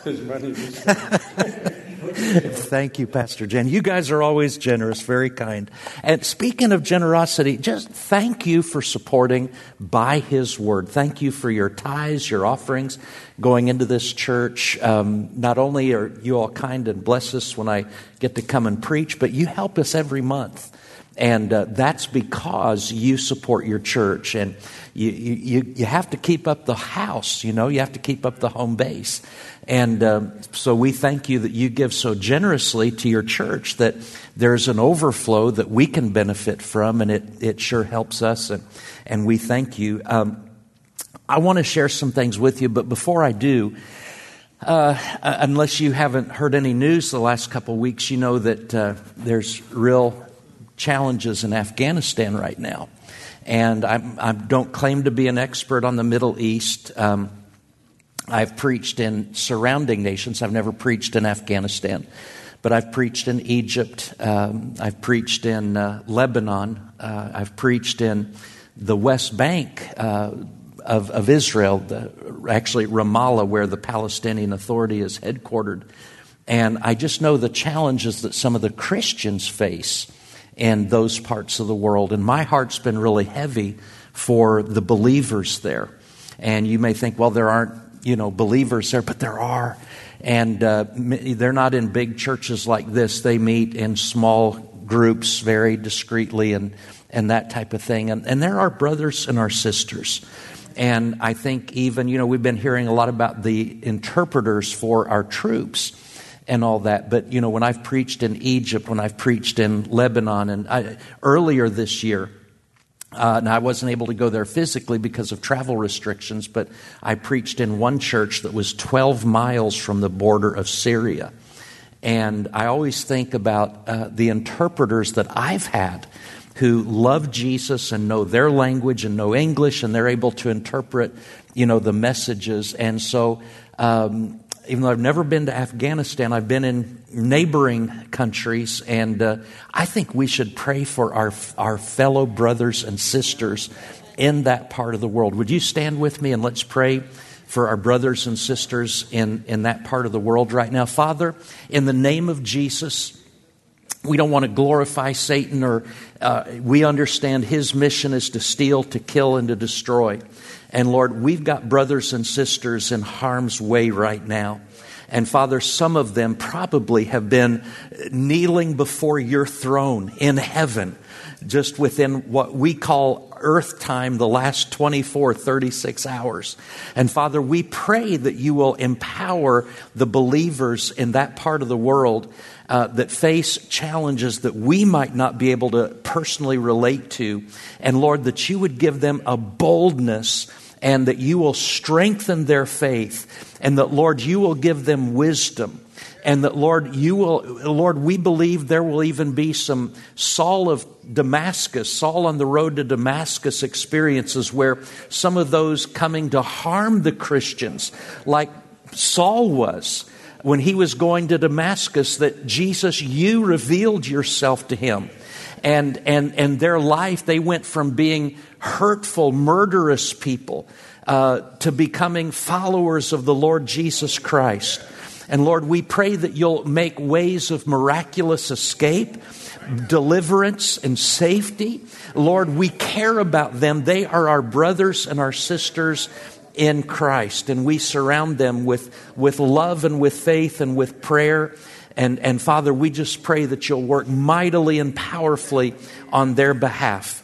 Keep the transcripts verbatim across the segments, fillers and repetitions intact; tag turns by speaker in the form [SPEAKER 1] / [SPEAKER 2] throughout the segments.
[SPEAKER 1] His money was
[SPEAKER 2] Thank you, Pastor Jen. You guys are always generous, very kind. And speaking of generosity, just thank you for supporting by His Word. Thank you for your tithes, your offerings going into this church. Um, not only are you all kind and bless us when I get to come and preach, but you help us every month. And uh, that's because you support your church. And you, you, you have to keep up the house, you know, you have to keep up the home base. And um, so we thank you that you give so generously to your church that there's an overflow that we can benefit from, and it, it sure helps us, and, and we thank you. Um, I want to share some things with you, but before I do, uh, unless you haven't heard any news the last couple of weeks, you know that uh, there's real challenges in Afghanistan right now. And I'm, I don't claim to be an expert on the Middle East. Um, I've preached in surrounding nations. I've never preached in Afghanistan, but I've preached in Egypt. Um, I've preached in uh, Lebanon. Uh, I've preached in the West Bank uh, of, of Israel, the, actually Ramallah, where the Palestinian Authority is headquartered. And I just know the challenges that some of the Christians face in those parts of the world. And my heart's been really heavy for the believers there. And you may think, well, there aren't, you know, believers there, but there are. And uh, they're not in big churches like this. They meet in small groups very discreetly and, and that type of thing. And, and they're our brothers and our sisters. And I think even, you know, we've been hearing a lot about the interpreters for our troops and all that. But, you know, when I've preached in Egypt, when I've preached in Lebanon, and I, earlier this year, uh, and I wasn't able to go there physically because of travel restrictions, but I preached in one church that was twelve miles from the border of Syria. And I always think about uh, the interpreters that I've had who love Jesus and know their language and know English, and they're able to interpret, you know, the messages. And so, um, even though I've never been to Afghanistan, I've been in neighboring countries, and uh, I think we should pray for our our fellow brothers and sisters in that part of the world. Would you stand with me and let's pray for our brothers and sisters in, in that part of the world right now? Father, in the name of Jesus, we don't want to glorify Satan, or uh, we understand his mission is to steal, to kill, and to destroy. And Lord, we've got brothers and sisters in harm's way right now. And Father, some of them probably have been kneeling before your throne in heaven, just within what we call earth time, the last twenty-four, thirty-six hours. And Father, we pray that you will empower the believers in that part of the world uh, that face challenges that we might not be able to personally relate to. And Lord, that you would give them a boldness, and that you will strengthen their faith, and that, Lord, you will give them wisdom, and that, Lord, you will, Lord, we believe there will even be some Saul of Damascus, Saul on the road to Damascus experiences, where some of those coming to harm the Christians, like Saul was when he was going to Damascus, that Jesus, you revealed yourself to him. And, and, and their life, they went from being hurtful, murderous people uh, to becoming followers of the Lord Jesus Christ. And Lord, we pray that you'll make ways of miraculous escape, deliverance, and safety. Lord, we care about them. They are our brothers and our sisters in Christ. And we surround them with, with love and with faith and with prayer. And, and Father, we just pray that you'll work mightily and powerfully on their behalf.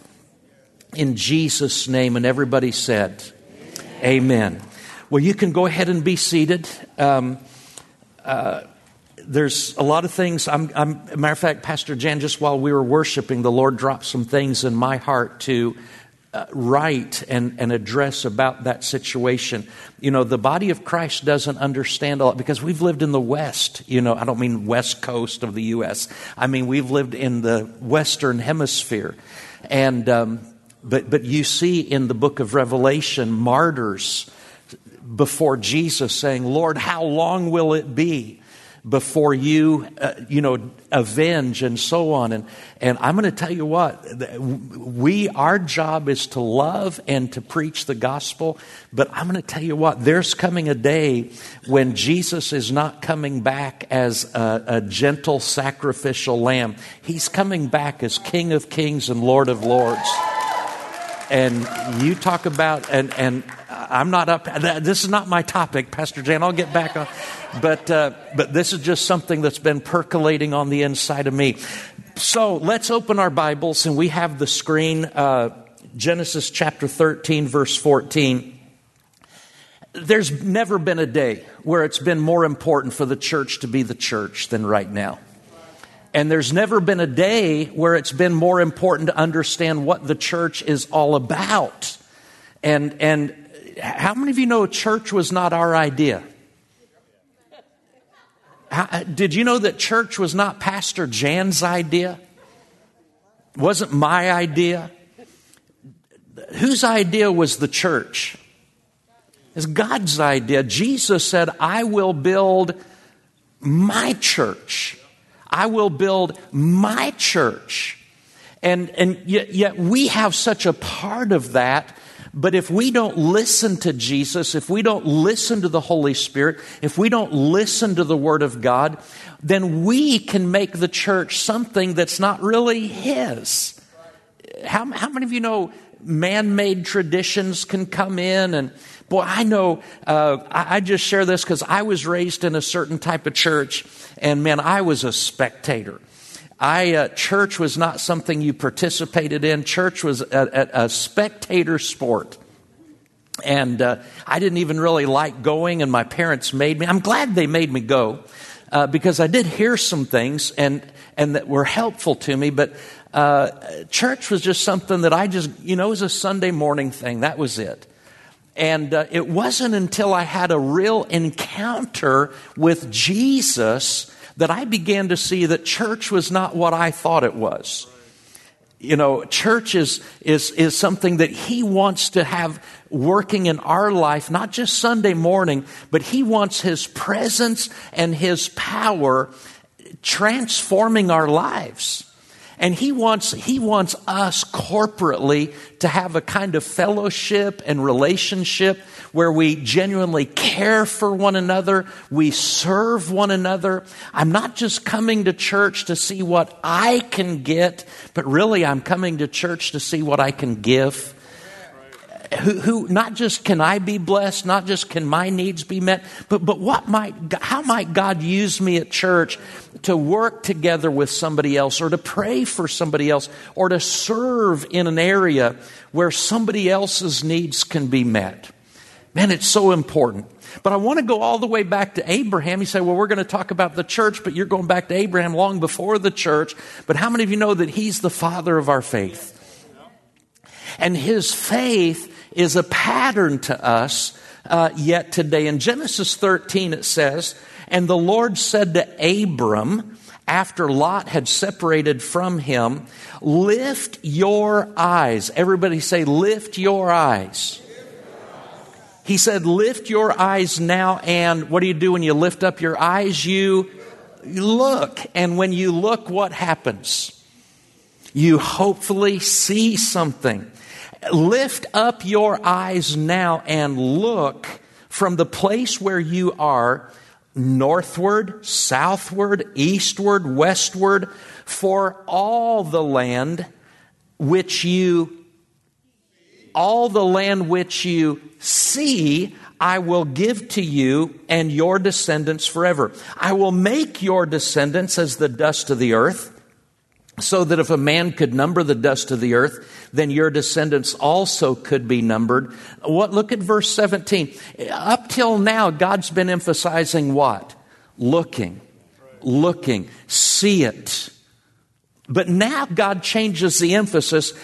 [SPEAKER 2] In Jesus' name. And everybody said, amen. Well, you can go ahead and be seated. Um, uh, there's a lot of things. I'm, I'm, as a matter of fact, Pastor Jan, just while we were worshiping, the Lord dropped some things in my heart to Uh, write and, and address about that situation. You know, the body of Christ doesn't understand a lot because we've lived in the West. You know, I don't mean West Coast of the U S. I mean, we've lived in the Western Hemisphere. And, um, but, but you see in the book of Revelation, martyrs before Jesus saying, Lord, how long will it be before you, uh, you know, avenge and so on. And, and I'm going to tell you what, we, our job is to love and to preach the gospel. But I'm going to tell you what, there's coming a day when Jesus is not coming back as a, a gentle sacrificial lamb. He's coming back as King of Kings and Lord of Lords. And you talk about, and, and I'm not up, this is not my topic, Pastor Jan, I'll get back on. But uh, but this is just something that's been percolating on the inside of me. So let's open our Bibles, and we have the screen, uh, Genesis chapter thirteen, verse fourteen. There's never been a day where it's been more important for the church to be the church than right now. And there's never been a day where it's been more important to understand what the church is all about. And and how many of you know church was not our idea? How, did you know that church was not Pastor Jan's idea? It wasn't my idea. Whose idea was the church? It's God's idea. Jesus said, I will build my church. I will build my church. And, and yet, yet we have such a part of that. But if we don't listen to Jesus, if we don't listen to the Holy Spirit, if we don't listen to the Word of God, then we can make the church something that's not really His. How, how many of you know man-made traditions can come in? And boy, I know, uh, I, I just share this because I was raised in a certain type of church, and man, I was a spectator. I uh, church was not something you participated in. Church was a, a, a spectator sport. And uh, I didn't even really like going, and my parents made me. I'm glad they made me go uh, because I did hear some things and, and that were helpful to me. But uh, church was just something that I just, you know, it was a Sunday morning thing. That was it. And uh, it wasn't until I had a real encounter with Jesus that I began to see that church was not what I thought it was. You know, church is, is, is something that He wants to have working in our life, not just Sunday morning, but He wants His presence and His power transforming our lives. And he wants, he wants us corporately to have a kind of fellowship and relationship where we genuinely care for one another. We serve one another. I'm not just coming to church to see what I can get, but really I'm coming to church to see what I can give. Who, who, not just can I be blessed, not just can my needs be met, but, but what might, how might God use me at church to work together with somebody else, or to pray for somebody else, or to serve in an area where somebody else's needs can be met? Man, it's so important. But I want to go all the way back to Abraham. You say, well, we're going to talk about the church, but you're going back to Abraham long before the church. But how many of you know that he's the father of our faith? And his faith is a pattern to us uh, yet today. In Genesis thirteen, it says, and the Lord said to Abram, after Lot had separated from him, lift your eyes. Everybody say, lift your eyes. He said, lift your eyes now. And what do you do when you lift up your eyes? You, you look. And when you look, what happens? You hopefully see something. Lift up your eyes now and look from the place where you are, northward, southward, eastward, westward, for all the land which you, all the land which you see, I will give to you and your descendants forever. I will make your descendants as the dust of the earth, so that if a man could number the dust of the earth, then your descendants also could be numbered. What? Look at verse seventeen. Up till now, God's been emphasizing what? Looking. Looking. See it. But now God changes the emphasis.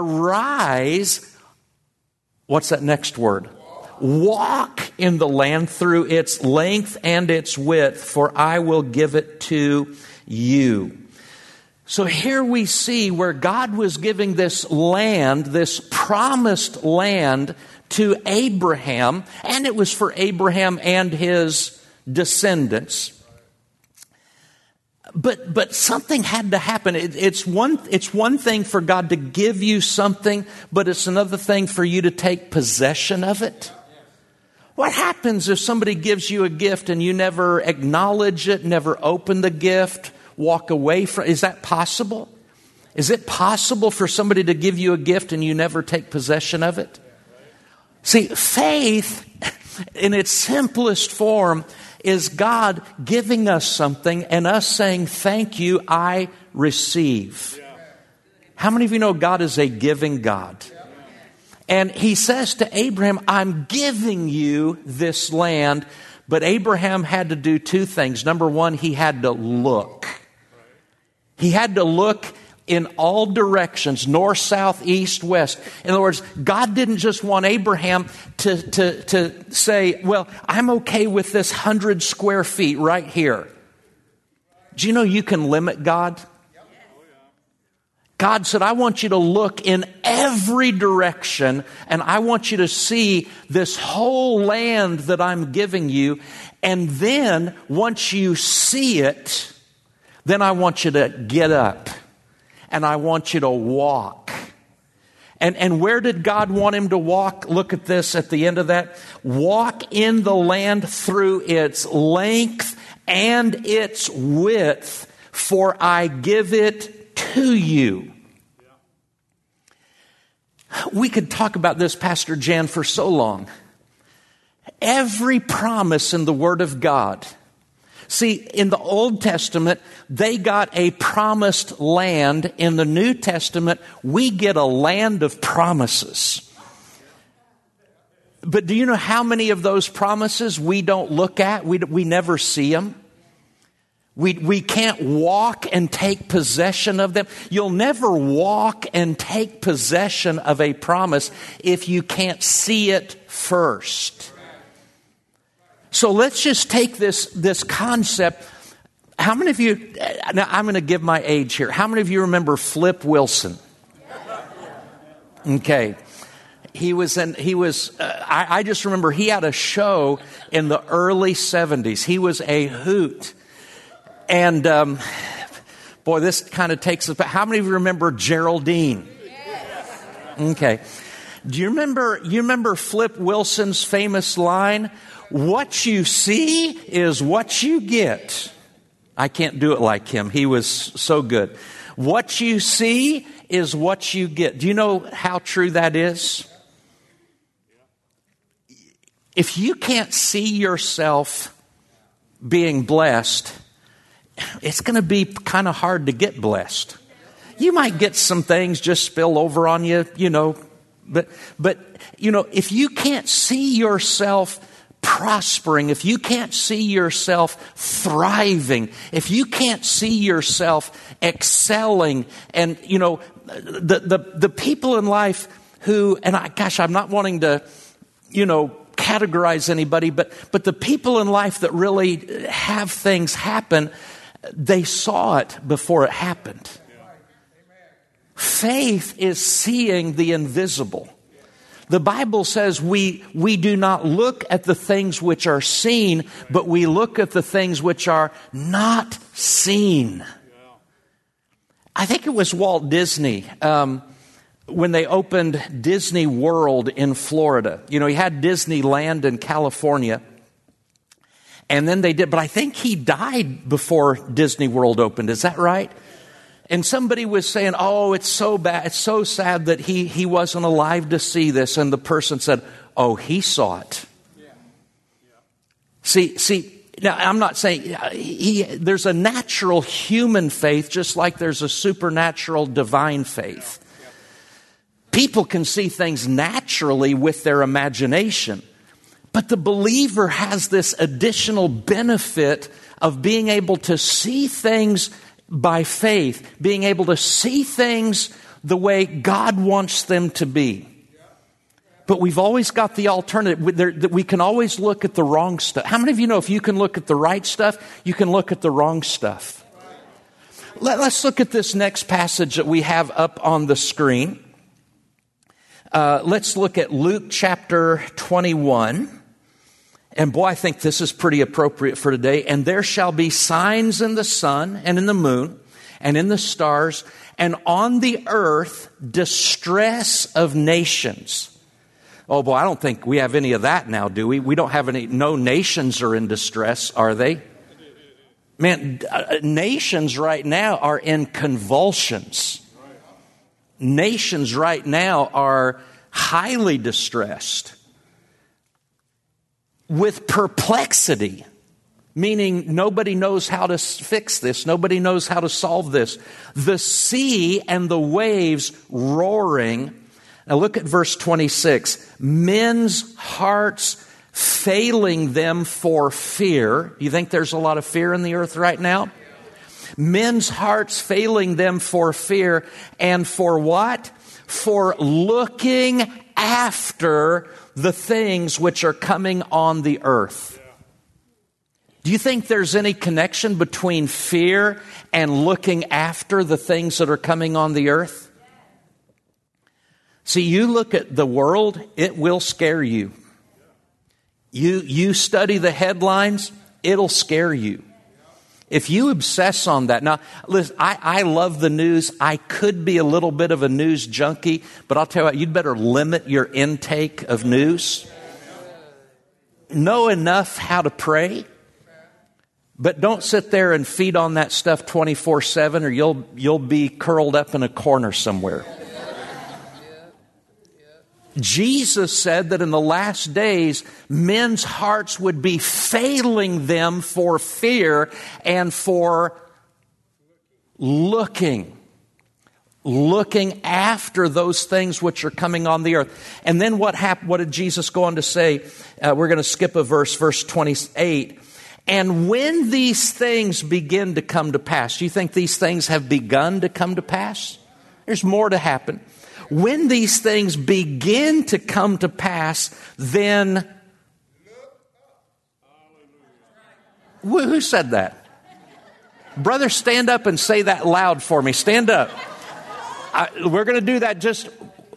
[SPEAKER 2] Arise. What's that next word? Walk in the land through its length and its width, for I will give it to you. So here we see where God was giving this land, this promised land, to Abraham, and it was for Abraham and his descendants. But but something had to happen. It, it's one it's one thing for God to give you something, but it's another thing for you to take possession of it. What happens if somebody gives you a gift and you never acknowledge it, never open the gift, walk away from it? Is that possible? Is it possible for somebody to give you a gift and you never take possession of it? See, faith in its simplest form is God giving us something and us saying, thank you, I receive. How many of you know God is a giving God? And he says to Abraham, I'm giving you this land. But Abraham had to do two things. Number one, he had to look. He had to look in all directions, north, south, east, west. In other words, God didn't just want Abraham to, to, to say, well, I'm okay with this hundred square feet right here. Do you know you can limit God? God said, I want you to look in every direction, and I want you to see this whole land that I'm giving you. And then, once you see it, then I want you to get up, and I want you to walk. And, and where did God want him to walk? Look at this at the end of that. Walk in the land through its length and its width, for I give it to you. We could talk about this, Pastor Jan, for so long. Every promise in the Word of God. See, in the Old Testament, they got a promised land. In the New Testament, we get a land of promises. But do you know how many of those promises we don't look at? We, we never see them. We, we can't walk and take possession of them. You'll never walk and take possession of a promise if you can't see it first. So let's just take this, this concept. How many of you, now I'm going to give my age here. How many of you remember Flip Wilson? Okay. He was in, he was, uh, I, I just remember he had a show in the early seventies. He was a hoot. And, um, boy, this kind of takes us back. How many of you remember Geraldine? Okay. Do you remember, you remember Flip Wilson's famous line? What you see is what you get. I can't do it like him. He was so good. What you see is what you get. Do you know how true that is? If you can't see yourself being blessed, it's going to be kind of hard to get blessed. You might get some things just spill over on you, you know, but, but, you know, if you can't see yourself prospering, if you can't see yourself thriving, if you can't see yourself excelling, and, you know, the, the, the people in life who, and I, gosh, I'm not wanting to, you know, categorize anybody, but, but the people in life that really have things happen, they saw it before it happened. Faith is seeing the invisible. The Bible says we, we do not look at the things which are seen, but we look at the things which are not seen. I think it was Walt Disney, um, when they opened Disney World in Florida. You know, he had Disneyland in California. And then they did, but I think he died before Disney World opened. Is that right? And somebody was saying, oh, it's so bad. It's so sad that he, he wasn't alive to see this. And the person said, oh, he saw it. Yeah. Yeah. See, see, now I'm not saying he, there's a natural human faith, just like there's a supernatural divine faith. Yeah. Yeah. People can see things naturally with their imagination. But the believer has this additional benefit of being able to see things by faith, being able to see things the way God wants them to be. But we've always got the alternative. We can always look at the wrong stuff. How many of you know if you can look at the right stuff, you can look at the wrong stuff? Let's look at this next passage that we have up on the screen. Uh, let's look at Luke chapter twenty-one. And boy, I think this is pretty appropriate for today. And there shall be signs in the sun and in the moon and in the stars, and on the earth distress of nations. Oh boy, I don't think we have any of that now, do we? We don't have any, no nations are in distress, are they? Man, nations right now are in convulsions. Nations right now are highly distressed with perplexity, meaning nobody knows how to fix this. Nobody knows how to solve this. The sea and the waves roaring. Now look at verse twenty-six. Men's hearts failing them for fear. You think there's a lot of fear in the earth right now? Men's hearts failing them for fear. And for what? For looking after the things which are coming on the earth. Do you think there's any connection between fear and looking after the things that are coming on the earth? See, you look at the world, it will scare you. You, you study the headlines, it'll scare you. If you obsess on that. Now, listen, I, I love the news. I could be a little bit of a news junkie, but I'll tell you what, you'd better limit your intake of news. Know enough how to pray, but don't sit there and feed on that stuff twenty-four seven, or you'll you'll be curled up in a corner somewhere. Jesus said that in the last days, men's hearts would be failing them for fear and for looking. Looking after those things which are coming on the earth. And then what happened? What did Jesus go on to say? Uh, we're going to skip a verse, verse twenty-eight. And when these things begin to come to pass, do you think these things have begun to come to pass? There's more to happen. When these things begin to come to pass, then... Who said that? Brother, stand up and say that loud for me. Stand up. I, we're going to do that just...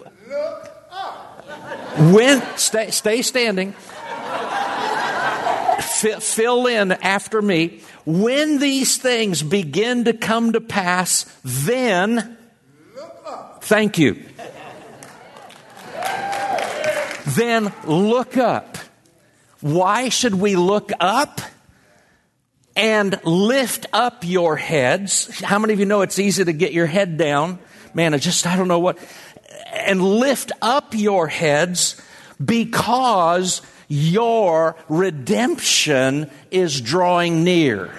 [SPEAKER 2] When... Stay, stay standing. F- fill in after me. When these things begin to come to pass, then... Thank you. Then look up. Why should we look up? And lift up your heads. How many of you know it's easy to get your head down? Man, I just, I don't know what. And lift up your heads, because your redemption is drawing near.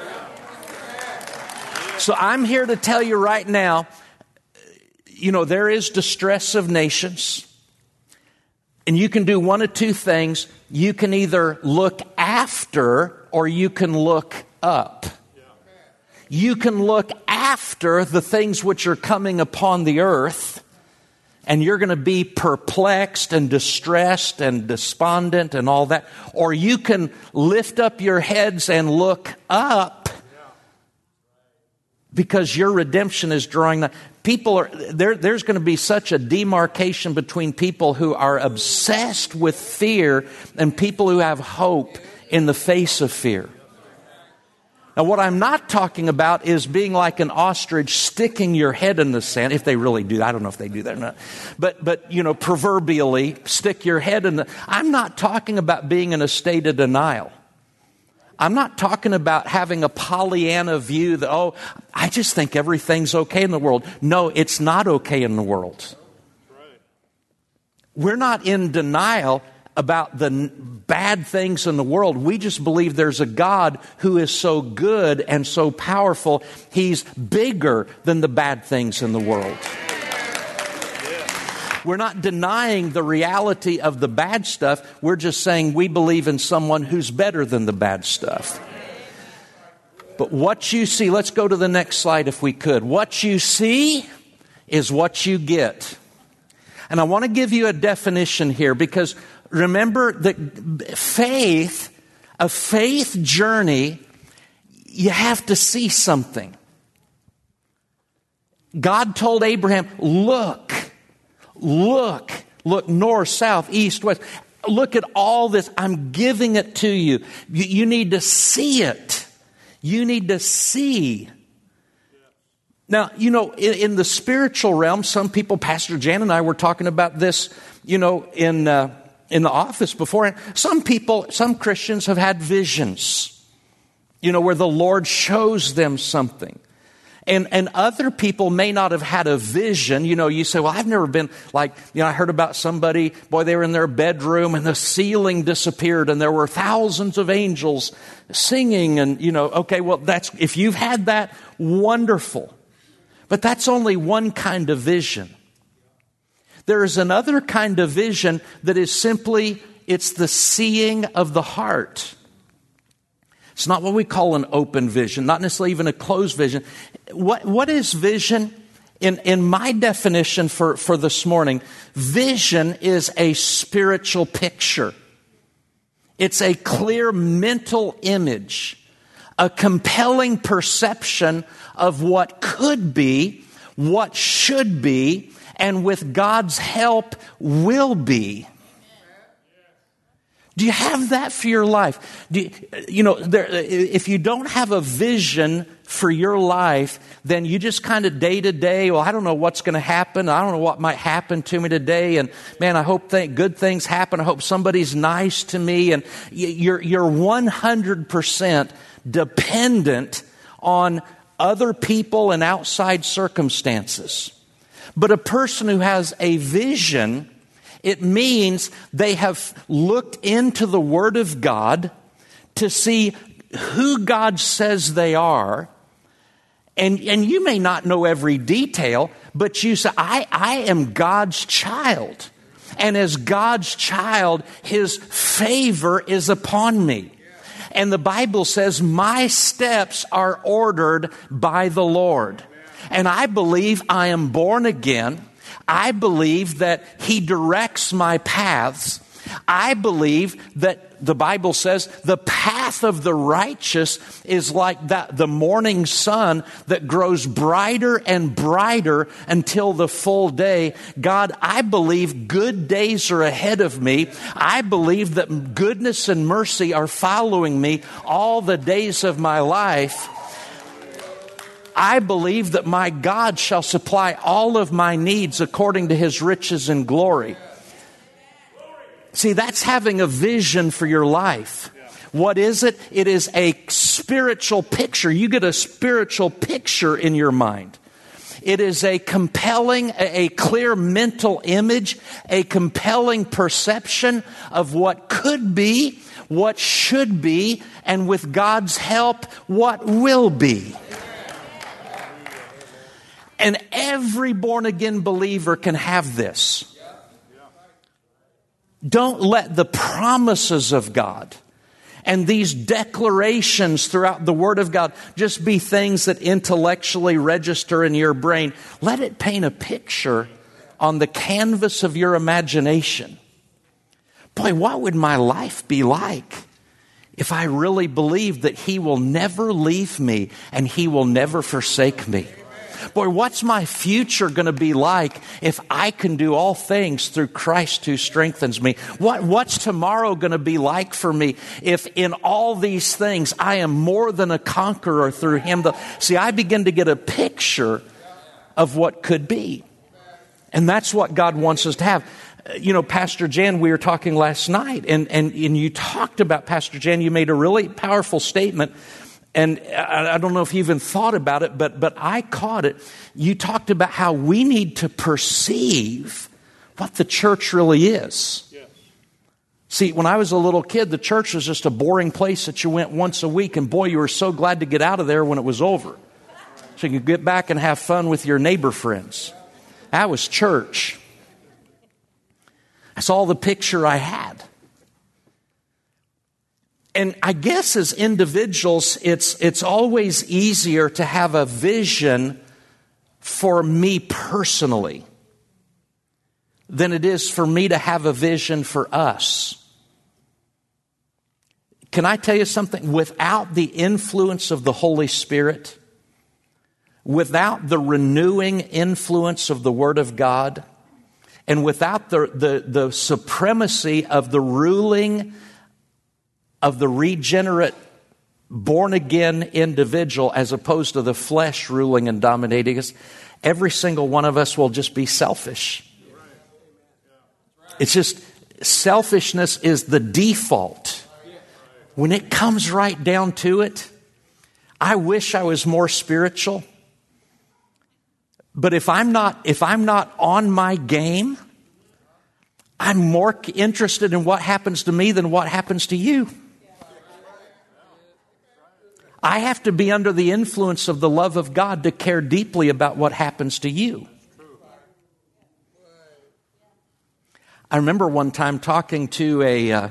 [SPEAKER 2] So I'm here to tell you right now, you know, there is distress of nations. And you can do one of two things. You can either look after or you can look up. You can look after the things which are coming upon the earth, and you're going to be perplexed and distressed and despondent and all that. Or you can lift up your heads and look up, because your redemption is drawing nigh. People are there. There's going to be such a demarcation between people who are obsessed with fear and people who have hope in the face of fear. Now, what I'm not talking about is being like an ostrich, sticking your head in the sand. If they really do, I don't know if they do that or not. But, but you know, proverbially, stick your head in the. I'm not talking about being in a state of denial. I'm not talking about having a Pollyanna view that, oh, I just think everything's okay in the world. No, it's not okay in the world. We're not in denial about the bad things in the world. We just believe there's a God who is so good and so powerful. He's bigger than the bad things in the world. We're not denying the reality of the bad stuff. We're just saying we believe in someone who's better than the bad stuff. But what you see, let's go to the next slide if we could. What you see is what you get. And I want to give you a definition here, because remember that faith, a faith journey, you have to see something. God told Abraham, look. Look, look north, south, east, west. look at all this. I'm giving it to you. You, you need to see it. You need to see. Now, you know, in, in the spiritual realm, some people, Pastor Jan and I were talking about this, you know, in uh, in the office before. Some people, some Christians have had visions, you know, where the Lord shows them something. And and other people may not have had a vision. You know, you say, well, I've never been like, you know, I heard about somebody, boy, they were in their bedroom and the ceiling disappeared and there were thousands of angels singing. And, you know, okay, well, that's, if you've had that, wonderful. But that's only one kind of vision. There is another kind of vision that is simply, it's the seeing of the heart. It's not what we call an open vision, not necessarily even a closed vision. What, what is vision? In, in my definition for, for this morning, vision is a spiritual picture. It's a clear mental image, a compelling perception of what could be, what should be, and with God's help will be. Do you have that for your life? Do you, you know, there, if you don't have a vision for your life, then you just kind of day to day, well, I don't know what's going to happen. I don't know what might happen to me today. And man, I hope th- good things happen. I hope somebody's nice to me. And you're, you're one hundred percent dependent on other people and outside circumstances. But a person who has a vision, it means they have looked into the Word of God to see who God says they are. And, and you may not know every detail, but you say, I, I am God's child. And as God's child, His favor is upon me. And the Bible says, my steps are ordered by the Lord. And I believe I am born again. I believe that He directs my paths. I believe that the Bible says the path of the righteous is like that, the morning sun that grows brighter and brighter until the full day. God, I believe good days are ahead of me. I believe that goodness and mercy are following me all the days of my life. I believe that my God shall supply all of my needs according to His riches and glory. See, that's having a vision for your life. What is it? It is a spiritual picture. You get a spiritual picture in your mind. It is a compelling, a clear mental image, a compelling perception of what could be, what should be, and with God's help, what will be. And every born-again believer can have this. Don't let the promises of God and these declarations throughout the Word of God just be things that intellectually register in your brain. Let it paint a picture on the canvas of your imagination. Boy, what would my life be like if I really believed that He will never leave me and He will never forsake me? Boy, what's my future going to be like if I can do all things through Christ who strengthens me? What, what's tomorrow going to be like for me if in all these things I am more than a conqueror through Him? The, see, I begin to get a picture of what could be. And that's what God wants us to have. You know, Pastor Jan, we were talking last night, and, and, and you talked about, Pastor Jan, you made a really powerful statement. And I don't know if you even thought about it, but but I caught it. You talked about how we need to perceive what the church really is. Yeah. See, when I was a little kid, the church was just a boring place that you went once a week, and boy, you were so glad to get out of there when it was over. So you could get back and have fun with your neighbor friends. That was church. That's all the picture I had. And I guess as individuals, it's it's always easier to have a vision for me personally than it is for me to have a vision for us. Can I tell you something? Without the influence of the Holy Spirit, without the renewing influence of the Word of God, and without the, the, the supremacy of the ruling of the regenerate, born-again individual as opposed to the flesh ruling and dominating us, every single one of us will just be selfish. It's just, selfishness is the default. When it comes right down to it, I wish I was more spiritual. But if I'm not, if I'm not on my game, I'm more interested in what happens to me than what happens to you. I have to be under the influence of the love of God to care deeply about what happens to you. I remember one time talking to a, uh,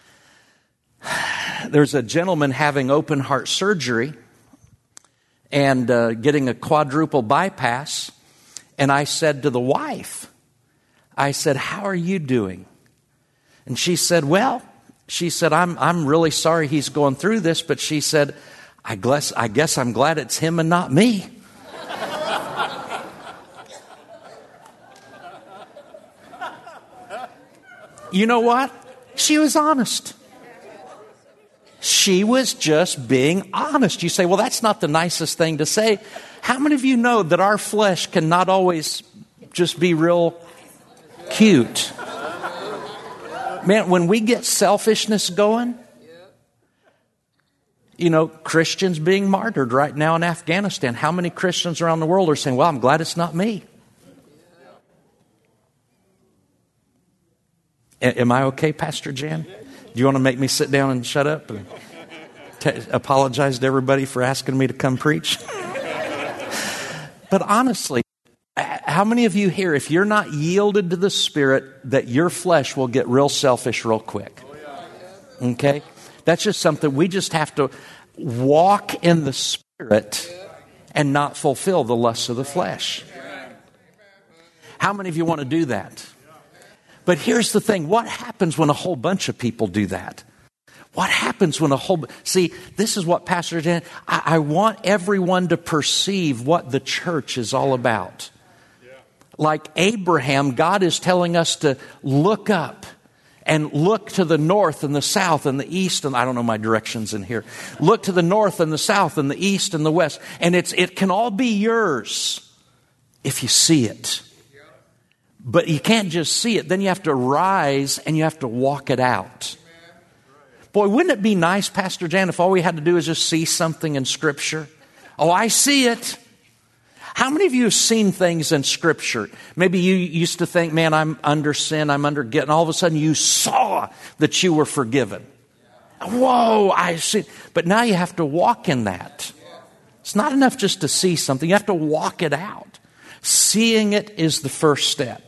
[SPEAKER 2] there's a gentleman having open heart surgery and uh, getting a quadruple bypass. And I said to the wife, I said, how are you doing? And she said, well, she said, I'm I'm really sorry he's going through this, but she said, I guess, I guess I'm glad it's him and not me. You know what? She was honest. She was just being honest. You say, well, that's not the nicest thing to say. How many of you know that our flesh can not always just be real cute? Man, when we get selfishness going, you know, Christians being martyred right now in Afghanistan. How many Christians around the world are saying, well, I'm glad it's not me? Am I okay, Pastor Jan? Do you want to make me sit down and shut up and t- apologize to everybody for asking me to come preach? But honestly, how many of you here, if you're not yielded to the Spirit, that your flesh will get real selfish real quick? Okay? That's just something we just have to walk in the Spirit and not fulfill the lusts of the flesh. How many of you want to do that? But here's the thing. What happens when a whole bunch of people do that? What happens when a whole... See, this is what Pastor Dan... I, I want everyone to perceive what the church is all about. Yeah. Like Abraham, God is telling us to look up and look to the north and the south and the east. And I don't know my directions in here. Look to the north and the south and the east and the west. And it's it can all be yours if you see it. But you can't just see it. Then you have to rise and you have to walk it out. Boy, wouldn't it be nice, Pastor Jan, if all we had to do is just see something in Scripture? Oh, I see it. How many of you have seen things in Scripture? Maybe you used to think, man, I'm under sin, I'm under guilt, and all of a sudden you saw that you were forgiven. Whoa, I see. But now you have to walk in that. It's not enough just to see something. You have to walk it out. Seeing it is the first step.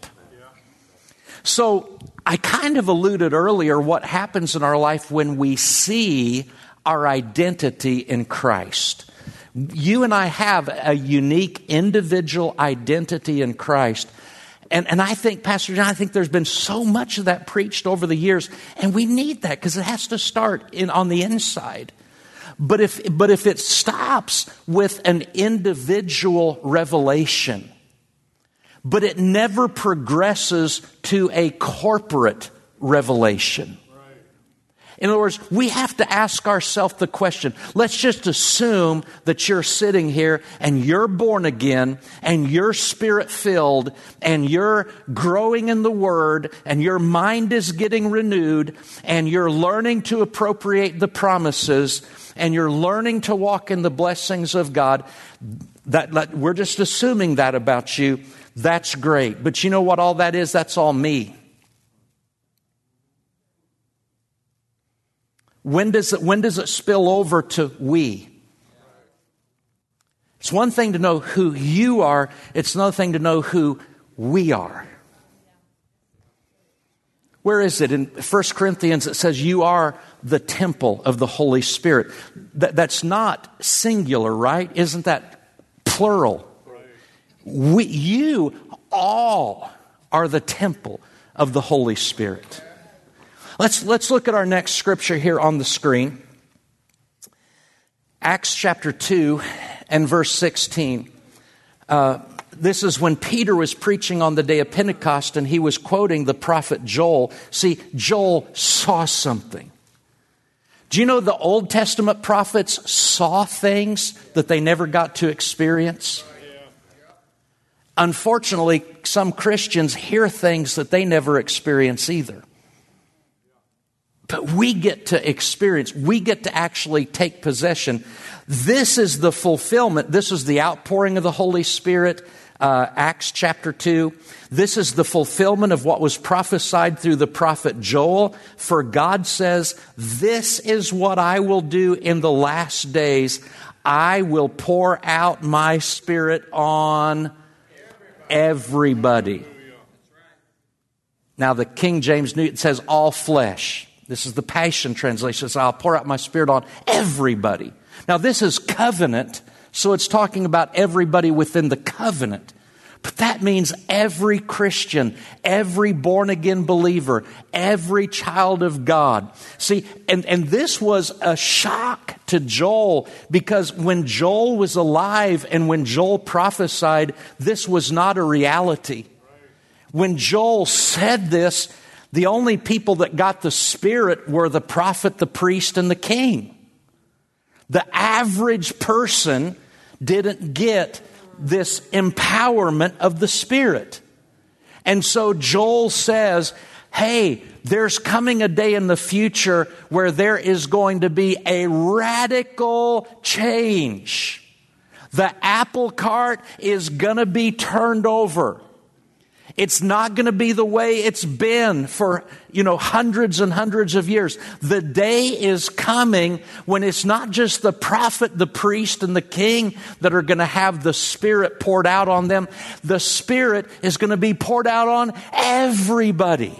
[SPEAKER 2] So I kind of alluded earlier what happens in our life when we see our identity in Christ. You and I have a unique individual identity in Christ. And, and I think, Pastor John, I think there's been so much of that preached over the years. And we need that because it has to start in on the inside. But if, but if it stops with an individual revelation, but it never progresses to a corporate revelation. In other words, we have to ask ourselves the question, let's just assume that you're sitting here and you're born again and you're Spirit-filled and you're growing in the Word and your mind is getting renewed and you're learning to appropriate the promises and you're learning to walk in the blessings of God. That, that we're just assuming that about you. That's great. But you know what all that is? That's all me. When does it, when does it spill over to we? It's one thing to know who you are. It's another thing to know who we are. Where is it? In First Corinthians it says you are the temple of the Holy Spirit. That, that's not singular, right? Isn't that plural? We, you all are the temple of the Holy Spirit. Let's, let's look at our next scripture here on the screen. Acts chapter two and verse sixteen. Uh, this is when Peter was preaching on the day of Pentecost, and he was quoting the prophet Joel. See, Joel saw something. Do you know the Old Testament prophets saw things that they never got to experience? Unfortunately, some Christians hear things that they never experience either. But we get to experience, we get to actually take possession. This is the fulfillment. This is the outpouring of the Holy Spirit, uh, Acts chapter two. This is the fulfillment of what was prophesied through the prophet Joel. For God says, this is what I will do in the last days. I will pour out my Spirit on everybody. Now the King James New, it says all flesh. This is the Passion Translation. It says, I'll pour out my Spirit on everybody. Now this is covenant, so it's talking about everybody within the covenant. But that means every Christian, every born-again believer, every child of God. See, and, and this was a shock to Joel, because when Joel was alive and when Joel prophesied, this was not a reality. When Joel said this, the only people that got the Spirit were the prophet, the priest, and the king. The average person didn't get this empowerment of the Spirit. And so Joel says, hey, there's coming a day in the future where there is going to be a radical change. The apple cart is going to be turned over. It's not going to be the way it's been for, you know, hundreds and hundreds of years. The day is coming when it's not just the prophet, the priest, and the king that are going to have the Spirit poured out on them. The Spirit is going to be poured out on everybody.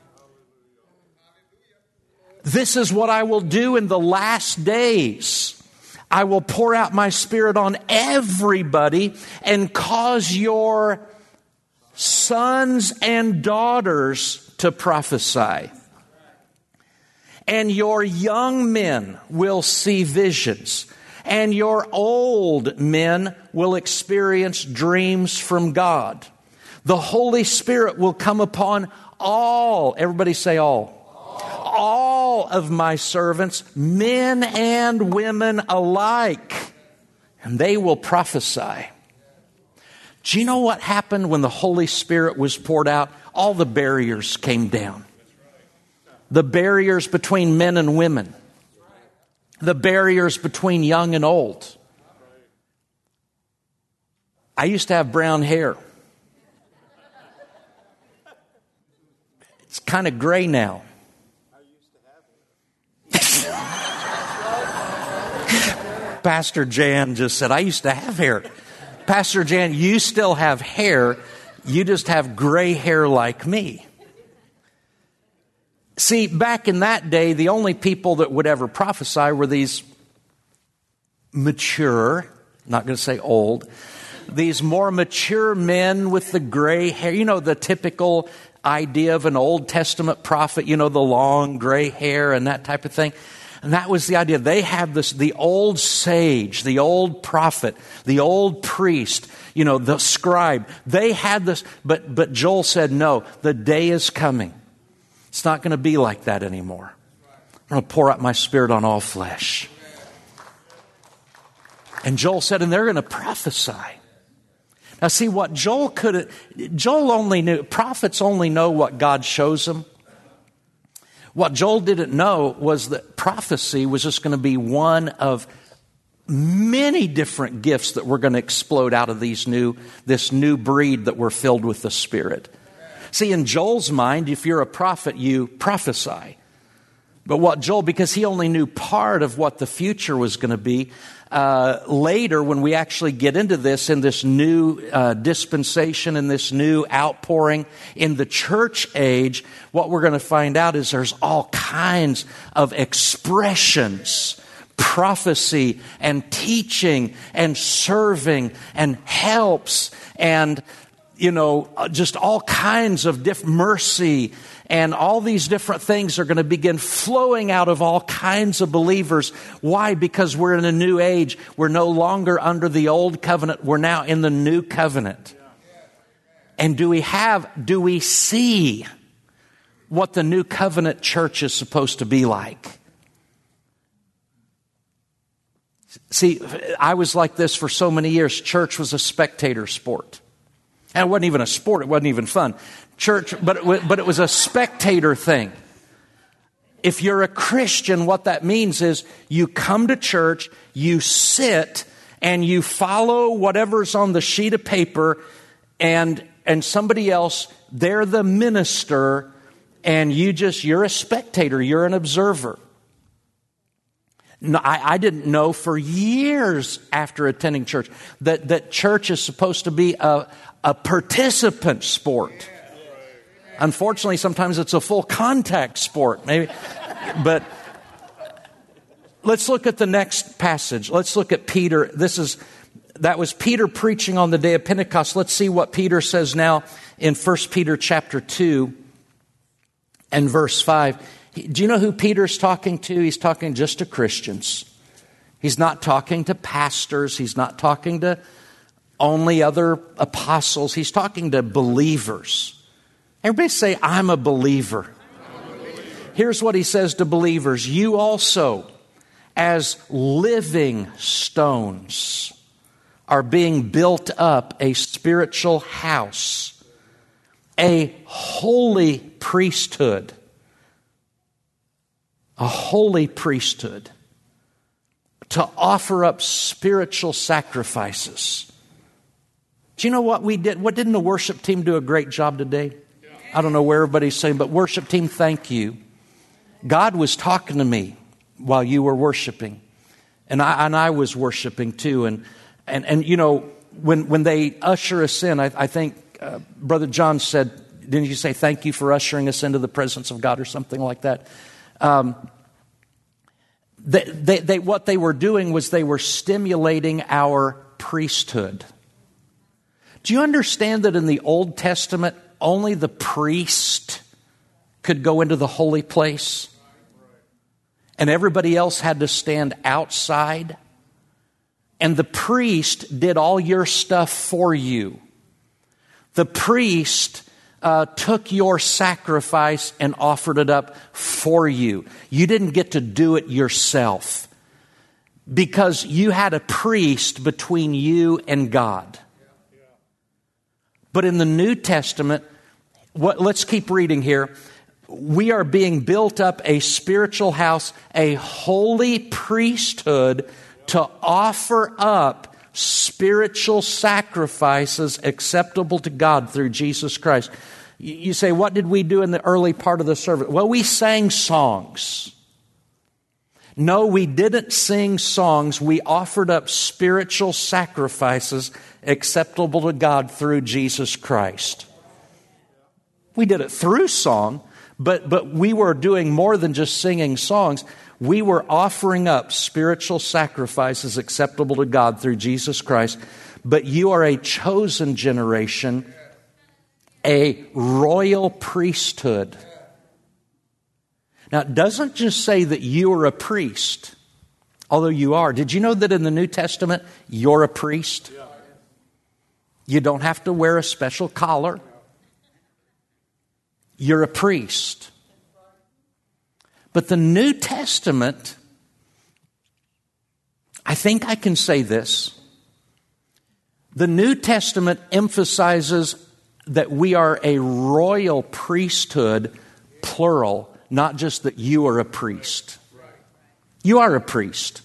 [SPEAKER 2] This is what I will do in the last days. I will pour out my Spirit on everybody and cause your sons and daughters to prophesy. And your young men will see visions. And your old men will experience dreams from God. The Holy Spirit will come upon all, everybody say all. All of my servants, men and women alike. And they will prophesy. Do you know what happened when the Holy Spirit was poured out? All the barriers came down. The barriers between men and women. The barriers between young and old. I used to have brown hair. It's kind of gray now. Pastor Jan just said, I used to have hair. Pastor Jan, you still have hair. You just have gray hair like me. See, back in that day, the only people that would ever prophesy were these mature, not going to say old, these more mature men with the gray hair. You know, the typical idea of an Old Testament prophet, you know, the long gray hair and that type of thing. And that was the idea. They had this, the old sage, the old prophet, the old priest, you know, the scribe. They had this, but, but Joel said, no, the day is coming. It's not going to be like that anymore. I'm going to pour out my Spirit on all flesh. And Joel said, and they're going to prophesy. Now see, what Joel could, Joel only knew, prophets only know what God shows them. What Joel didn't know was that prophecy was just going to be one of many different gifts that were going to explode out of these new, this new breed that were filled with the Spirit. See, in Joel's mind, if you're a prophet, you prophesy. But what Joel, because he only knew part of what the future was going to be, uh, later when we actually get into this, in this new uh, dispensation, in this new outpouring in the church age, what we're going to find out is there's all kinds of expressions, prophecy and teaching and serving and helps and, you know, just all kinds of different mercy. And all these different things are going to begin flowing out of all kinds of believers. Why? Because we're in a new age. We're no longer under the old covenant. We're now in the new covenant. And do we have, do we see what the new covenant church is supposed to be like? See, I was like this for so many years. Church was a spectator sport. And it wasn't even a sport. It wasn't even fun. Church, but it, but it was a spectator thing. If you're a Christian, what that means is you come to church, you sit, and you follow whatever's on the sheet of paper, and and somebody else, they're the minister, and you just, you're a spectator, you're an observer. No, I, I didn't know for years after attending church that, that church is supposed to be a, a participant sport. Unfortunately, sometimes it's a full contact sport, maybe. But let's look at the next passage. Let's look at Peter. This is that was Peter preaching on the day of Pentecost. Let's see what Peter says now in First Peter chapter two and verse five. Do you know who Peter's talking to? He's talking just to Christians. He's not talking to pastors. He's not talking to only other apostles. He's talking to believers. Everybody say, I'm a believer. I'm a believer. Here's what he says to believers. You also, as living stones, are being built up a spiritual house, a holy priesthood, a holy priesthood, to offer up spiritual sacrifices. Do you know what we did? What didn't the worship team do a great job today? I don't know where everybody's saying, but worship team, thank you. God was talking to me while you were worshiping, and I and I was worshiping too. And and and you know, when when they usher us in, I, I think uh, Brother John said, didn't you say thank you for ushering us into the presence of God or something like that? Um, they, they, they, what they were doing was they were stimulating our priesthood. Do you understand that in the Old Testament, only the priest could go into the holy place? And everybody else had to stand outside? And the priest did all your stuff for you. The priest uh, took your sacrifice and offered it up for you. You didn't get to do it yourself because you had a priest between you and God. But in the New Testament, what, let's keep reading here. We are being built up a spiritual house, a holy priesthood to offer up spiritual sacrifices acceptable to God through Jesus Christ. You say, what did we do in the early part of the service? Well, we sang songs. No, we didn't sing songs. We offered up spiritual sacrifices acceptable to God through Jesus Christ. We did it through song, but, but we were doing more than just singing songs. We were offering up spiritual sacrifices acceptable to God through Jesus Christ. But you are a chosen generation, a royal priesthood. Now, it doesn't just say that you are a priest, although you are. Did you know that in the New Testament, you're a priest? You don't have to wear a special collar. You're a priest. But the New Testament, I think I can say this. The New Testament emphasizes that we are a royal priesthood, plural, not just that you are a priest. You are a priest.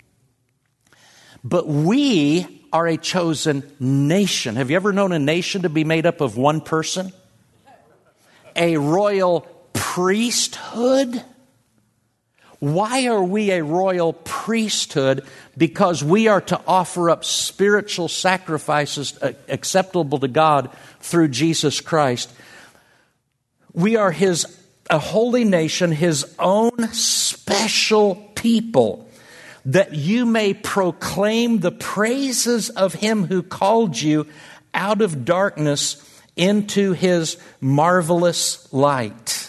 [SPEAKER 2] But we are a chosen nation. Have you ever known a nation to be made up of one person? A royal priesthood? Why are we a royal priesthood? Because we are to offer up spiritual sacrifices acceptable to God through Jesus Christ. We are His a holy nation, His own special people, that you may proclaim the praises of Him who called you out of darkness into His marvelous light.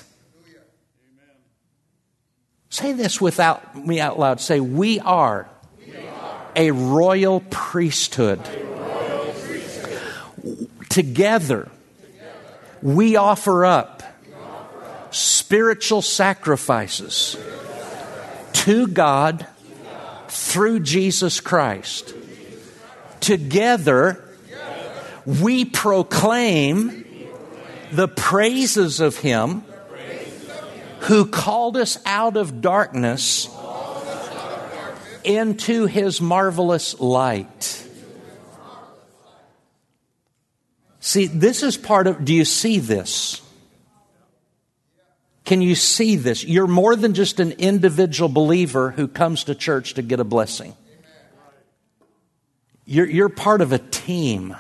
[SPEAKER 2] Say this without me out loud. Say, we are, we are a royal priesthood. A royal priesthood. Together, we offer up spiritual sacrifices to God through Jesus Christ. Together, we proclaim the praises of Him who called us out of darkness into His marvelous light. See, this is part of, do you see this? Can you see this? You're more than just an individual believer who comes to church to get a blessing. You're, you're part of a team.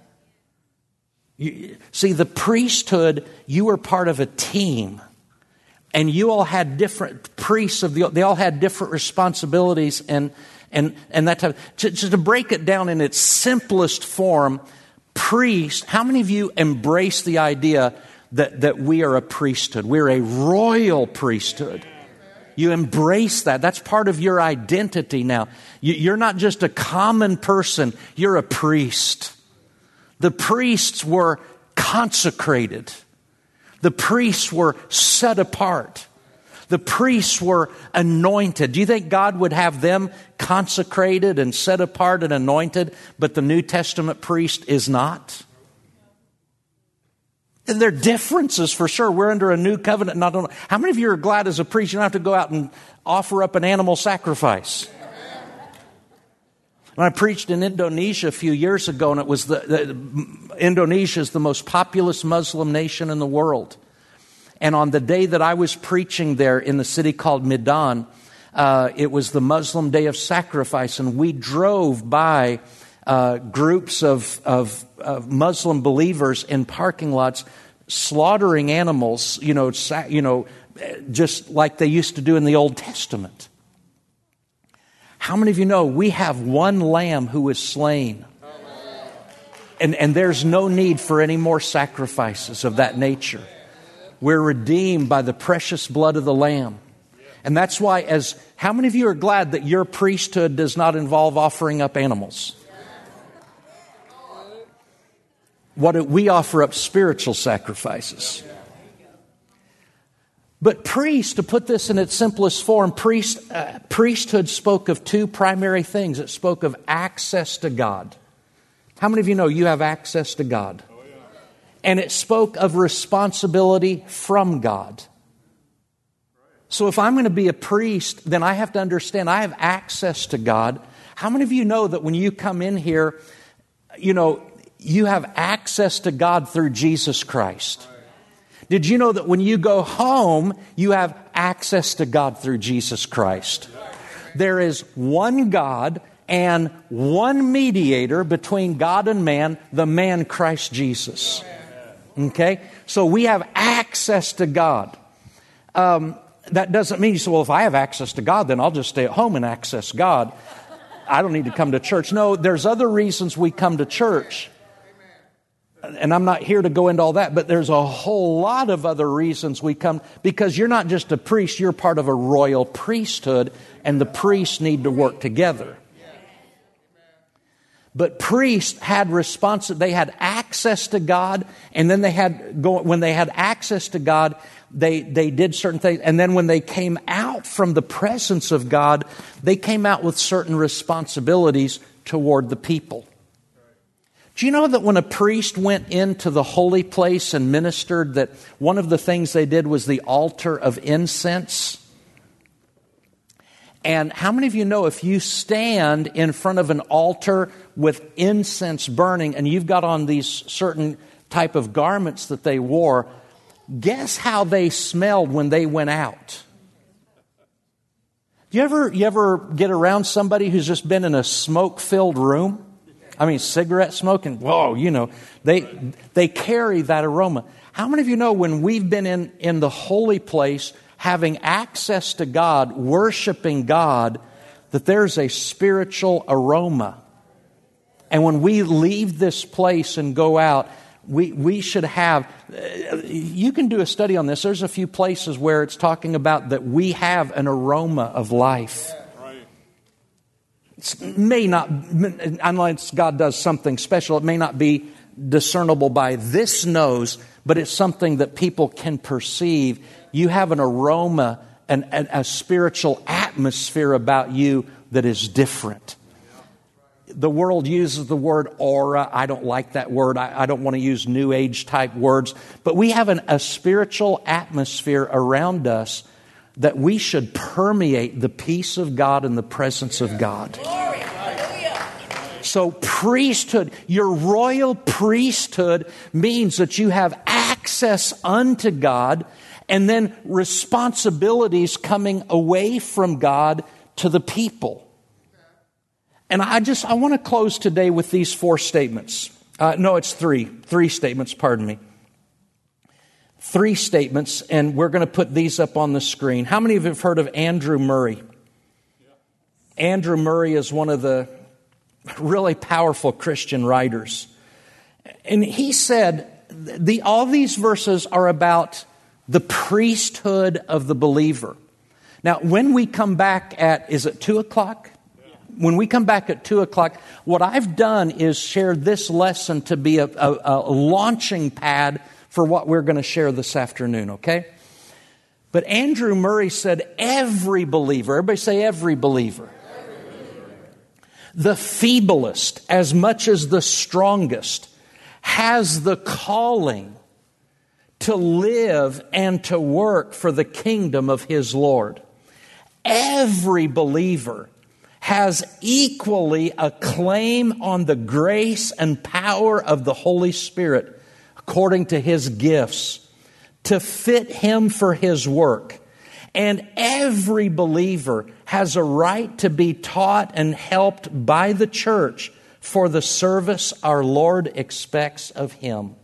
[SPEAKER 2] You, see, the priesthood, you were part of a team. And you all had different priests of the, they all had different responsibilities and and and that type. To, to break it down in its simplest form, priest. How many of you embrace the idea that that we are a priesthood? We're a royal priesthood. You embrace that. That's part of your identity now. You, you're not just a common person. You're a priest. The priests were consecrated. The priests were set apart. The priests were anointed. Do you think God would have them consecrated and set apart and anointed, but the New Testament priest is not? And there are differences for sure. We're under a new covenant. Not only, how many of you are glad as a priest you don't have to go out and offer up an animal sacrifice? When I preached in Indonesia a few years ago, and it was the, the Indonesia is the most populous Muslim nation in the world. And on the day that I was preaching there in the city called Medan, uh, it was the Muslim Day of Sacrifice, and we drove by uh, groups of, of, of Muslim believers in parking lots slaughtering animals, you know, sa- you know, just like they used to do in the Old Testament. How many of you know we have one lamb who is slain? And, and there's no need for any more sacrifices of that nature. We're redeemed by the precious blood of the Lamb. And that's why, as how many of you are glad that your priesthood does not involve offering up animals? What do, we offer up spiritual sacrifices. But priest, to put this in its simplest form, priest, uh, priesthood spoke of two primary things. It spoke of access to God. How many of you know you have access to God? Oh, yeah. And it spoke of responsibility from God. So if I'm going to be a priest, then I have to understand I have access to God. How many of you know that when you come in here, you know, you have access to God through Jesus Christ? Did you know that when you go home, you have access to God through Jesus Christ? There is one God and one mediator between God and man, the man Christ Jesus. Okay? So we have access to God. Um, that doesn't mean you say, well, if I have access to God, then I'll just stay at home and access God. I don't need to come to church. No, there's other reasons we come to church. And I'm not here to go into all that, but there's a whole lot of other reasons we come, because you're not just a priest, you're part of a royal priesthood, and the priests need to work together. But priests had response, they had access to God, and then they had, when they had access to God, they, they did certain things, and then when they came out from the presence of God, they came out with certain responsibilities toward the people. Do you know that when a priest went into the holy place and ministered, that one of the things they did was the altar of incense? And how many of you know if you stand in front of an altar with incense burning and you've got on these certain type of garments that they wore, guess how they smelled when they went out? You ever, you ever get around somebody who's just been in a smoke-filled room? I mean, cigarette smoking, whoa, you know, they they carry that aroma. How many of you know when we've been in, in the holy place, having access to God, worshiping God, that there's a spiritual aroma? And when we leave this place and go out, we, we should have, you can do a study on this. There's a few places where it's talking about that we have an aroma of life. It may not, unless God does something special, it may not be discernible by this nose, but it's something that people can perceive. You have an aroma and, and a spiritual atmosphere about you that is different. The world uses the word aura. I don't like that word. I, I don't want to use New Age type words. But we have an, a spiritual atmosphere around us that we should permeate the peace of God and the presence of God. So priesthood, your royal priesthood means that you have access unto God and then responsibilities coming away from God to the people. And I just, I want to close today with these four statements. Uh, no, it's three. Three statements, pardon me. Three statements, and we're going to put these up on the screen. How many of you have heard of Andrew Murray? Yeah. Andrew Murray is one of the really powerful Christian writers. And he said, the, all these verses are about the priesthood of the believer. Now, when we come back at, is it two o'clock? When we come back at two o'clock, what I've done is share this lesson to be a, a, a launching pad for what we're going to share this afternoon, okay? But Andrew Murray said every believer, everybody say every believer, every believer. The feeblest as much as the strongest has the calling to live and to work for the kingdom of his Lord. Every believer has equally a claim on the grace and power of the Holy Spirit according to his gifts to fit him for his work. And every believer has a right to be taught and helped by the church for the service our Lord expects of him.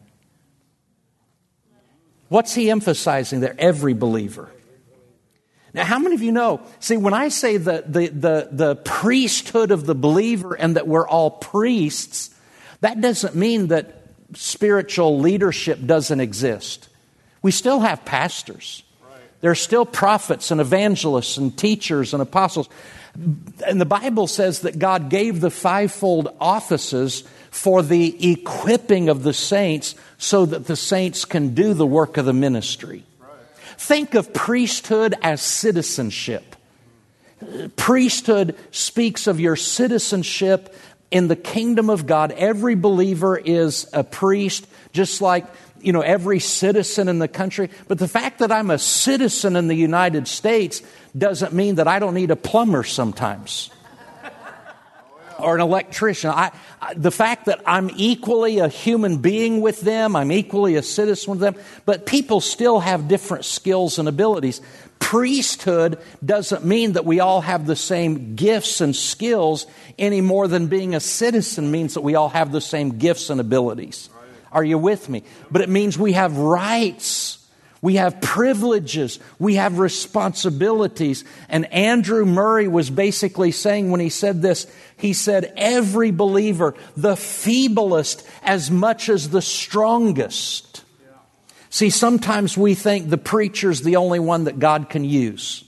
[SPEAKER 2] What's he emphasizing there? Every believer. Now, how many of you know, see, when I say the, the, the, the priesthood of the believer and that we're all priests, that doesn't mean that spiritual leadership doesn't exist. We still have pastors. Right. There are still prophets and evangelists and teachers and apostles. And the Bible says that God gave the fivefold offices for the equipping of the saints so that the saints can do the work of the ministry. Think of priesthood as citizenship. Priesthood speaks of your citizenship in the kingdom of God. Every believer is a priest, just like, you know, every citizen in the country. But the fact that I'm a citizen in the United States doesn't mean that I don't need a plumber sometimes. Or an electrician. I, I, the fact that I'm equally a human being with them, I'm equally a citizen with them, but people still have different skills and abilities. Priesthood doesn't mean that we all have the same gifts and skills any more than being a citizen means that we all have the same gifts and abilities. Are you with me? But it means we have rights. We have privileges. We have responsibilities. And Andrew Murray was basically saying when he said this, he said, every believer, the feeblest as much as the strongest. Yeah. See, sometimes we think the preacher's the only one that God can use.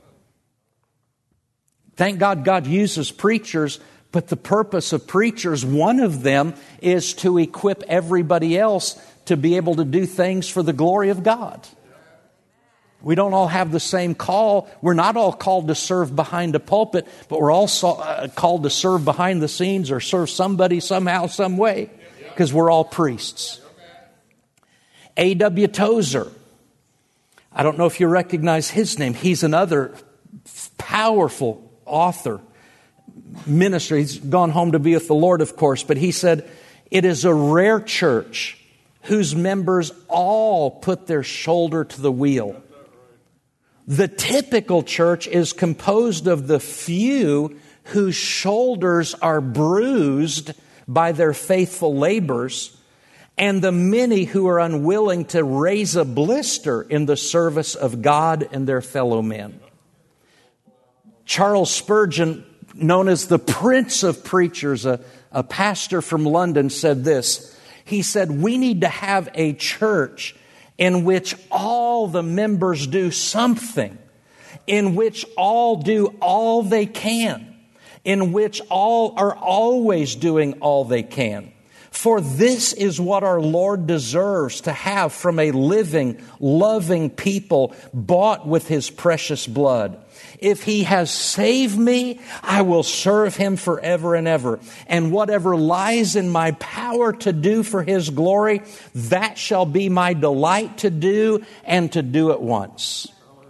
[SPEAKER 2] Thank God God uses preachers, but the purpose of preachers, one of them is to equip everybody else to be able to do things for the glory of God. We don't all have the same call. We're not all called to serve behind a pulpit, but we're all so, uh, called to serve behind the scenes or serve somebody somehow, some way, because we're all priests. A W Tozer. I don't know if you recognize his name. He's another powerful author, minister. He's gone home to be with the Lord, of course, but he said, it is a rare church whose members all put their shoulder to the wheel. The typical church is composed of the few whose shoulders are bruised by their faithful labors, and the many who are unwilling to raise a blister in the service of God and their fellow men. Charles Spurgeon, known as the Prince of Preachers, a, a pastor from London, said this. He said, we need to have a church in which all the members do something, in which all do all they can, in which all are always doing all they can. For this is what our Lord deserves to have from a living, loving people bought with His precious blood. If He has saved me, I will serve Him forever and ever. And whatever lies in my power to do for His glory, that shall be my delight to do and to do at once.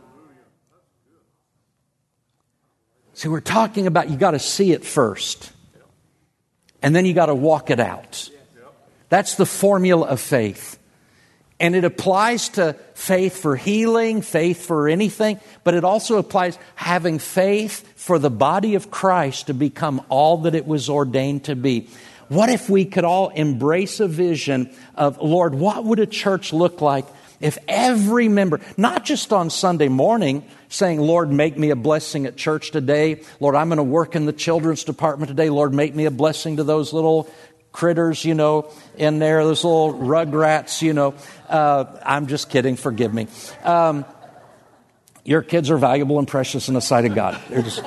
[SPEAKER 2] See, we're talking about you got to see it first. And then you got to walk it out. That's the formula of faith. And it applies to faith for healing, faith for anything, but it also applies having faith for the body of Christ to become all that it was ordained to be. What if we could all embrace a vision of, Lord, what would a church look like if every member, not just on Sunday morning, saying, Lord, make me a blessing at church today. Lord, I'm going to work in the children's department today. Lord, make me a blessing to those little critters, you know, in there, those little rugrats, you know. Uh, I'm just kidding. Forgive me. Um, your kids are valuable and precious in the sight of God. They're just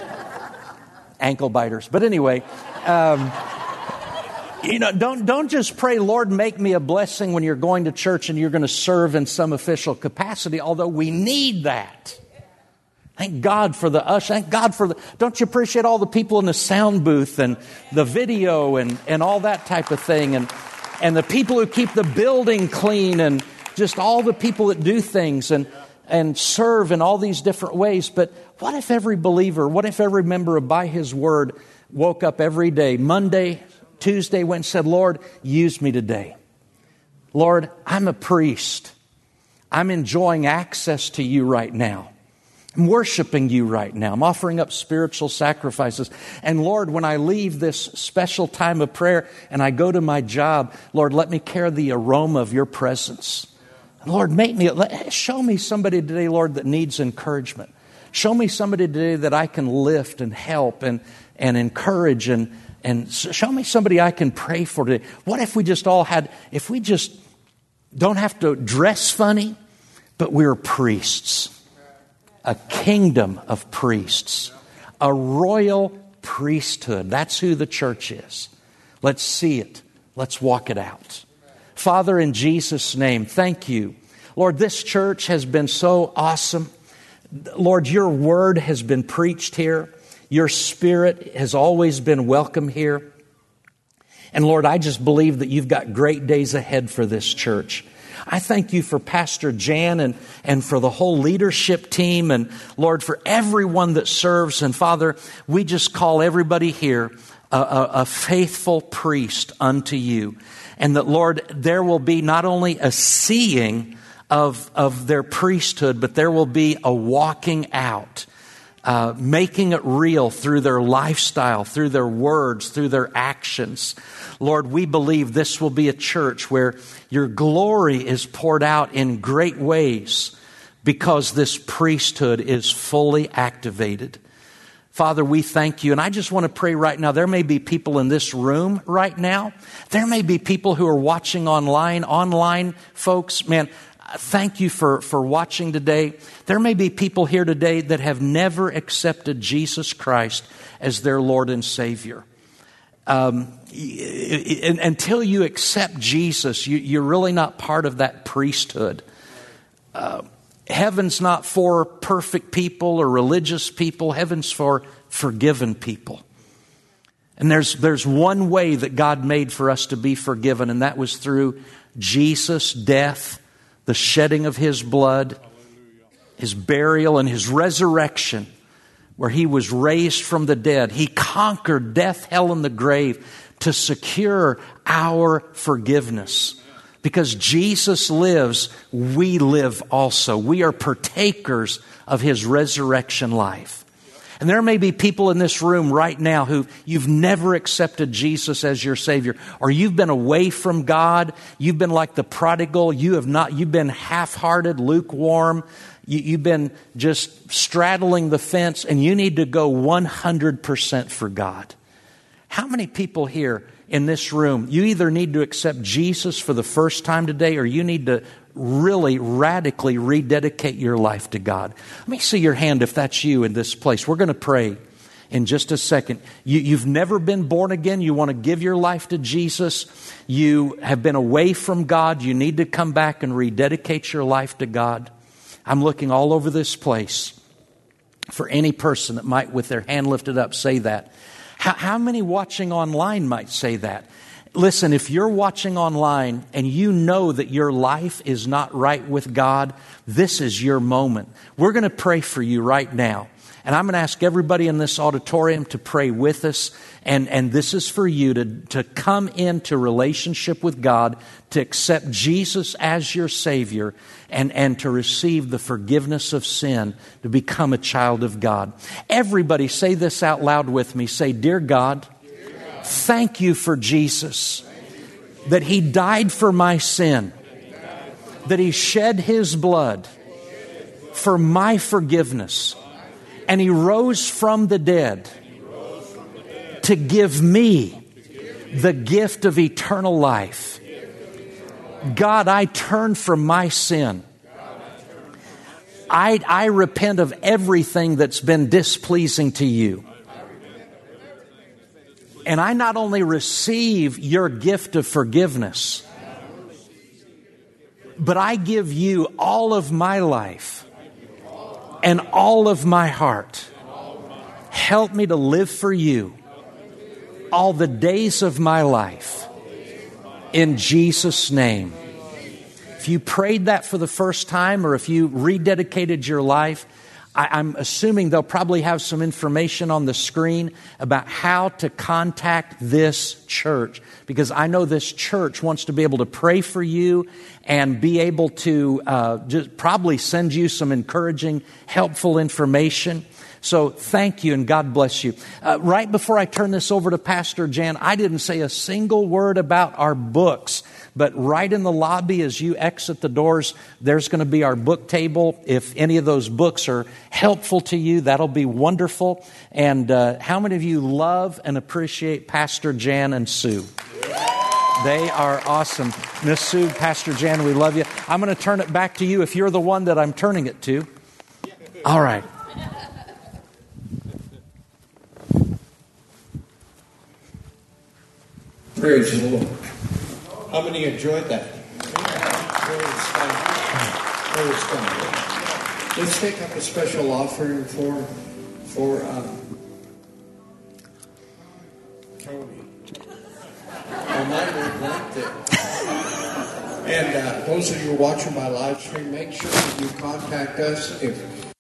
[SPEAKER 2] ankle biters. But anyway, um, you know, don't don't just pray, Lord, make me a blessing when you're going to church and you're going to serve in some official capacity, although we need that. Thank God for the usher. Thank God for the... Don't you appreciate all the people in the sound booth and the video and, and all that type of thing? And, and the people who keep the building clean and just all the people that do things and, and serve in all these different ways. But what if every believer, what if every member of By His Word woke up every day, Monday, Tuesday, went and said, Lord, use me today. Lord, I'm a priest. I'm enjoying access to you right now. I'm worshiping you right now. I'm offering up spiritual sacrifices. And Lord, when I leave this special time of prayer and I go to my job, Lord, let me carry the aroma of your presence. Lord, make me, show me somebody today, Lord, that needs encouragement. Show me somebody today that I can lift and help and, and encourage and, and show me somebody I can pray for today. What if we just all had, if we just don't have to dress funny, but we're priests. A kingdom of priests, a royal priesthood. That's who the church is. Let's see it. Let's walk it out. Father, in Jesus' name, thank you. Lord, this church has been so awesome. Lord, your word has been preached here. Your spirit has always been welcome here. And Lord, I just believe that you've got great days ahead for this church. I thank you for Pastor Jan and, and for the whole leadership team and, Lord, for everyone that serves. And, Father, we just call everybody here a, a, a faithful priest unto you. And that, Lord, there will be not only a seeing of, of their priesthood, but there will be a walking out, uh, making it real through their lifestyle, through their words, through their actions. Lord, we believe this will be a church where your glory is poured out in great ways because this priesthood is fully activated. Father, we thank you. And I just want to pray right now. There may be people in this room right now. There may be people who are watching online. Online folks, man, thank you for, for watching today. There may be people here today that have never accepted Jesus Christ as their Lord and Savior. Um, until you accept Jesus, you, you're really not part of that priesthood. Uh, heaven's not for perfect people or religious people. Heaven's for forgiven people. And there's there's one way that God made for us to be forgiven, and that was through Jesus' death, the shedding of His blood, His burial, and His resurrection, where He was raised from the dead. He conquered death, hell, and the grave to secure our forgiveness. Because Jesus lives, we live also. We are partakers of His resurrection life. And there may be people in this room right now who you've never accepted Jesus as your Savior, or you've been away from God. You've been like the prodigal. You have not, you've been half-hearted, lukewarm. You, you've been just straddling the fence, and you need to go one hundred percent for God. How many people here in this room, you either need to accept Jesus for the first time today, or you need to really radically rededicate your life to God? Let me see your hand if that's you in this place. We're going to pray in just a second. You, you've never been born again. You want to give your life to Jesus. You have been away from God. You need to come back and rededicate your life to God. I'm looking all over this place for any person that might, with their hand lifted up, say that. How, how many watching online might say that? Listen, if you're watching online and you know that your life is not right with God, this is your moment. We're going to pray for you right now. And I'm going to ask everybody in this auditorium to pray with us. And, and this is for you to, to come into relationship with God, to accept Jesus as your Savior, and, and to receive the forgiveness of sin, to become a child of God. Everybody say this out loud with me. Say, Dear God, Dear God, thank you for Jesus, that He died for my sin, that He shed His blood for my forgiveness, and He rose from the dead to give me the gift of eternal life. God, I turn from my sin. I, I repent of everything that's been displeasing to you. And I not only receive your gift of forgiveness, but I give you all of my life and all of my heart. Help me to live for you all the days of my life. In Jesus' name. If you prayed that for the first time, or if you rededicated your life, I, I'm assuming they'll probably have some information on the screen about how to contact this church, because I know this church wants to be able to pray for you and be able to uh, just probably send you some encouraging, helpful information. So thank you and God bless you. Uh, right before I turn this over to Pastor Jan, I didn't say a single word about our books. But right in the lobby as you exit the doors, there's going to be our book table. If any of those books are helpful to you, that'll be wonderful. And uh, how many of you love and appreciate Pastor Jan and Sue? They are awesome. Miss Sue, Pastor Jan, we love you. I'm going to turn it back to you if you're the one that I'm turning it to. All right.
[SPEAKER 1] Praise the Lord. How many enjoyed that? Praise God. Praise God. Let's take up a special offering for for um, Tony. I might have liked it. And uh, those of you watching my live stream, make sure that you contact us if